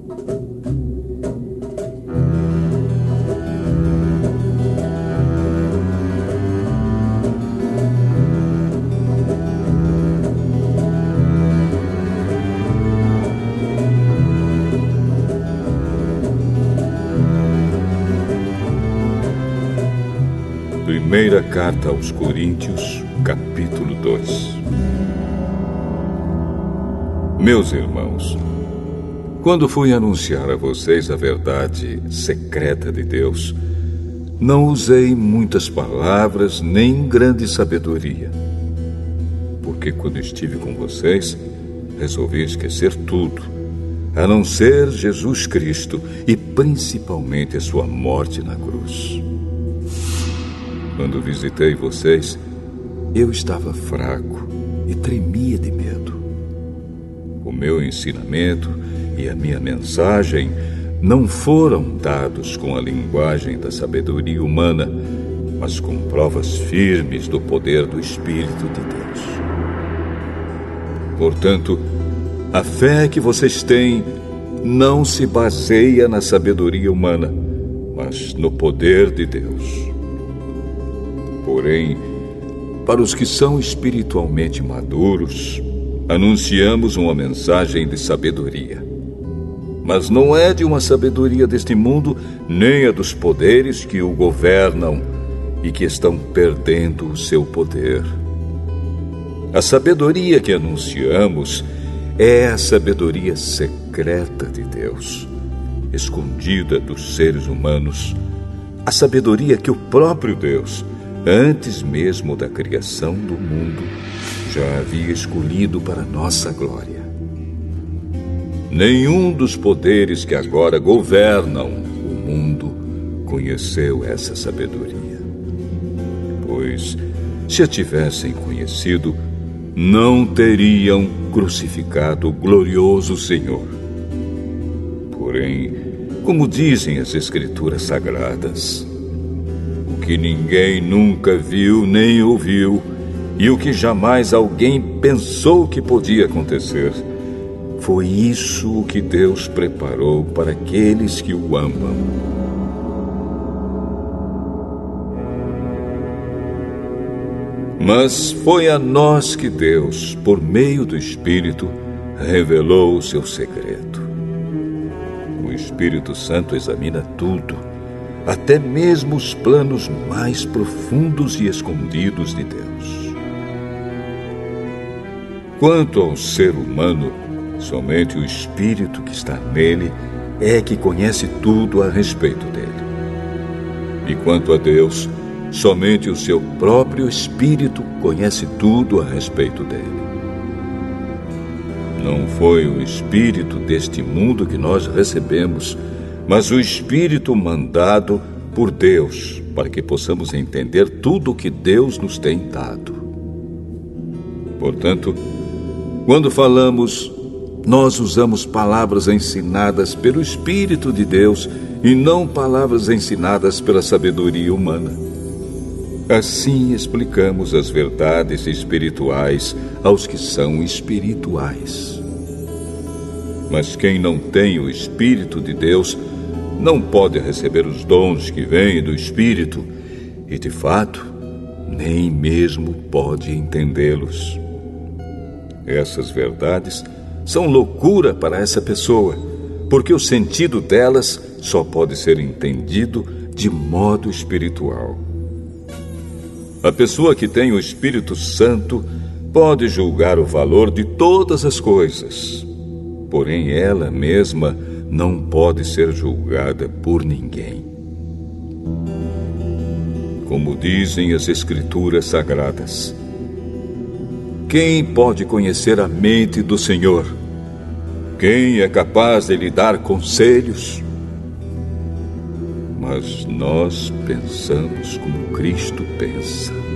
Primeira carta aos Coríntios, capítulo 2. Meus irmãos, quando fui anunciar a vocês a verdade secreta de Deus, não usei muitas palavras nem grande sabedoria, porque quando estive com vocês, resolvi esquecer tudo, a não ser Jesus Cristo e principalmente a sua morte na cruz. Quando visitei vocês, eu estava fraco e tremia de medo. O meu ensinamento e a minha mensagem não foram dados com a linguagem da sabedoria humana, mas com provas firmes do poder do Espírito de Deus. Portanto, a fé que vocês têm não se baseia na sabedoria humana, mas no poder de Deus. Porém, para os que são espiritualmente maduros, anunciamos uma mensagem de sabedoria. Mas não é de uma sabedoria deste mundo, nem a dos poderes que o governam e que estão perdendo o seu poder. A sabedoria que anunciamos é a sabedoria secreta de Deus, escondida dos seres humanos, a sabedoria que o próprio Deus, antes mesmo da criação do mundo, já havia escolhido para nossa glória. Nenhum dos poderes que agora governam o mundo conheceu essa sabedoria. Pois, se a tivessem conhecido, não teriam crucificado o glorioso Senhor. Porém, como dizem as Escrituras Sagradas, que ninguém nunca viu nem ouviu, e o que jamais alguém pensou que podia acontecer, foi isso o que Deus preparou para aqueles que o amam. Mas foi a nós que Deus, por meio do Espírito, revelou o seu segredo. O Espírito Santo examina tudo, até mesmo os planos mais profundos e escondidos de Deus. Quanto ao ser humano, somente o Espírito que está nele é que conhece tudo a respeito dele. E quanto a Deus, somente o seu próprio Espírito conhece tudo a respeito dele. Não foi o Espírito deste mundo que nós recebemos, mas o Espírito mandado por Deus, para que possamos entender tudo o que Deus nos tem dado. Portanto, quando falamos, nós usamos palavras ensinadas pelo Espírito de Deus e não palavras ensinadas pela sabedoria humana. Assim explicamos as verdades espirituais aos que são espirituais. Mas quem não tem o Espírito de Deus não pode receber os dons que vêm do Espírito e, de fato, nem mesmo pode entendê-los. Essas verdades são loucura para essa pessoa, porque o sentido delas só pode ser entendido de modo espiritual. A pessoa que tem o Espírito Santo pode julgar o valor de todas as coisas, porém ela mesma não pode ser julgada por ninguém. Como dizem as Escrituras Sagradas, quem pode conhecer a mente do Senhor? Quem é capaz de lhe dar conselhos? Mas nós pensamos como Cristo pensa.